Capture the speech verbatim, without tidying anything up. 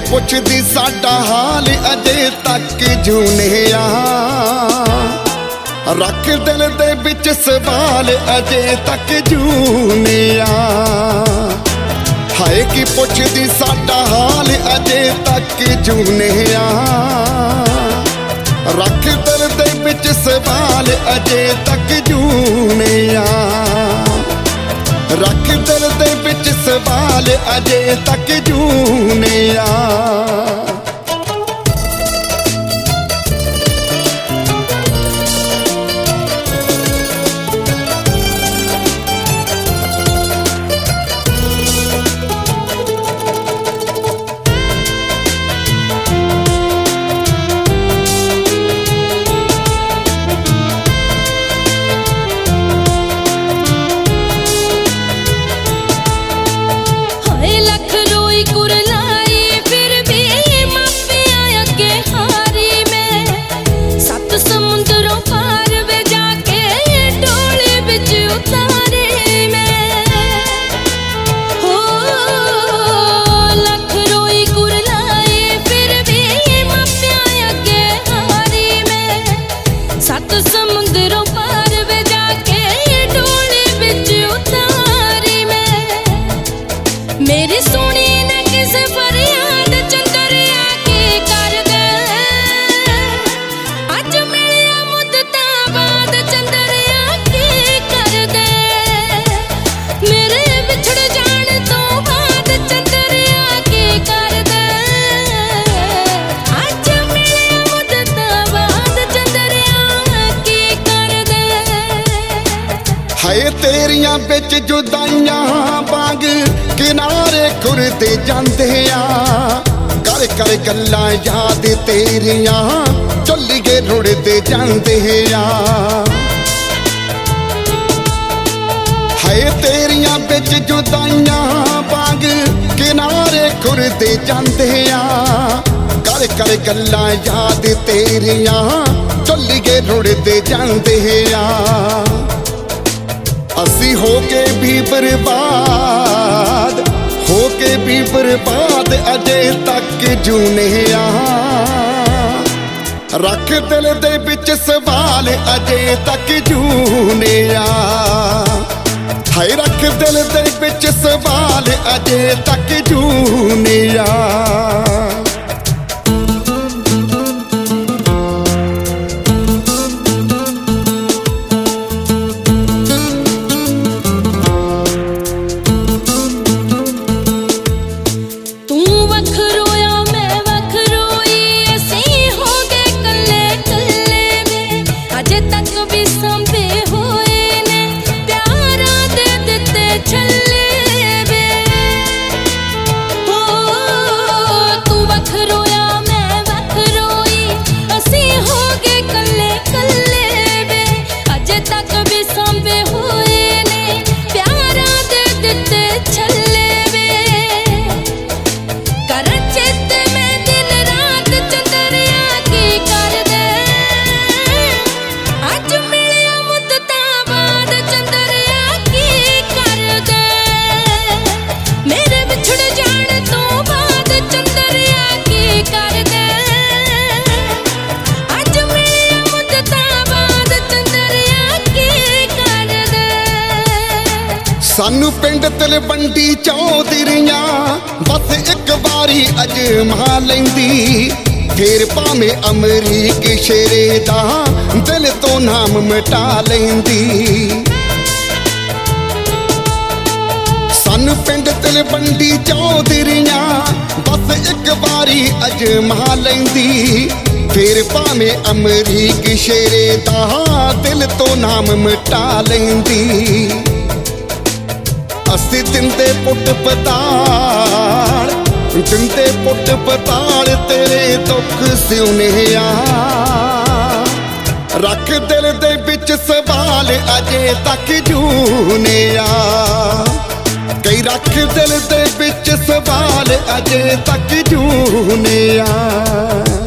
पुछदी साडा हाल अजे तक जूनिया। रख दिल दे विच सवाल अजे तक जूनिया। हाय की पुछदी साडा हाल अजे तक जूनिया। रख दिल दे विच सवाल अजे तक जूनिया। रख दिल दे विच सवाल अजे तक जूनिया। मेरी सोनी ने किस फरियाद चंदरिया की कर दे। अज मिलिया मुद्दतां बाद चंदरिया की कर दे। मेरे बिछड़ जाने तो बाद चंदरिया की कर दे। अज मिलिया मुद्दतां बाद चंदरिया की कर दे। हाय तेरियां बिच जुदाइयां बाग किनारे खुरते जांदे आ। कर कर गल्लां याद तेरियां चुल्लिए रुड़ते जांदे आ। हाय तेरियां बिच जुदाइयां बाग किनारे खुरते जांदे आ। कर कर गल्लां याद तेरियां चुल्लिए रुड़ते जांदे आ। असी हो के भी बर्बाद हो के भी बर्बाद अजे तक जूनिया। रख दिल दे विच सवाल अजे तक जूनिया। हाय रख दिल दे विच सवाल अजे तक जूनिया। सानू पिंड तलवंडी चौधरियां बस एक बारी अजमा लैंदी। फिर भावें अमरीक शेरे दा दिल तो नाम मिटा लैंदी। सानू पिंड तलवंडी चौधरियां बस एक बारी अजमा लैंदी। फिर भावें अमरीक शेरे दा दिल तो नाम मिटा लैंदी। असी दिंदे पुट पताल दिंदे पुट पताल तेरे दुख सिउनिया। रख दिल दे विच सवाल अजे तक जूनिया। कई रख दिल दे विच सवाल अजे तक जूनिया।